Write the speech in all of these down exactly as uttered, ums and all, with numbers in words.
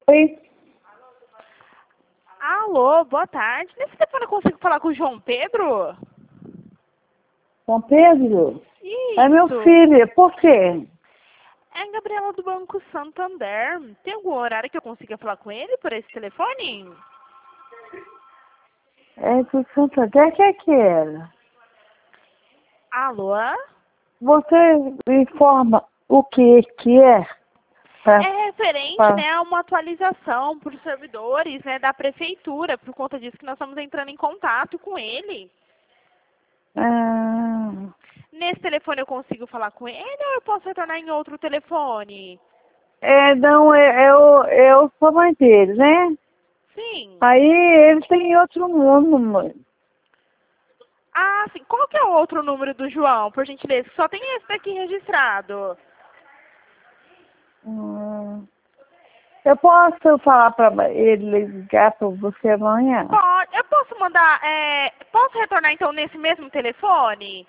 Oi, Alô, boa tarde. Nesse telefone eu consigo falar com o João Pedro? São Pedro? Isso. É meu filho, por quê? É a Gabriela do Banco Santander. Tem algum horário que eu consiga falar com ele por esse telefone? É do Santander, que é que era? Alô? Você informa o que que é? Pra, É referente, pra, né, a uma atualização para os servidores, né, da prefeitura. Por conta disso que nós estamos entrando em contato com ele. ah, Nesse telefone eu consigo falar com ele ou eu posso retornar em outro telefone? é, não, é, eu, eu sou mãe dele, né? Sim. Aí ele tem outro mundo, mãe. Ah, sim. Qual que é o outro número do João, por gentileza? Só tem esse daqui registrado. Hum, eu posso falar para ele ligar para você amanhã? Pode. Eu posso mandar, é, posso retornar então nesse mesmo telefone?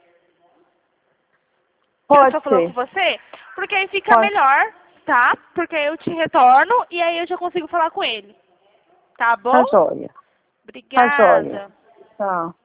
Que ele Pode só falou com ser, você? Porque aí fica pode. melhor, tá? Porque aí eu te retorno e aí eu já consigo falar com ele. Tá bom? Tá joia, tá joia. Obrigada. Tá.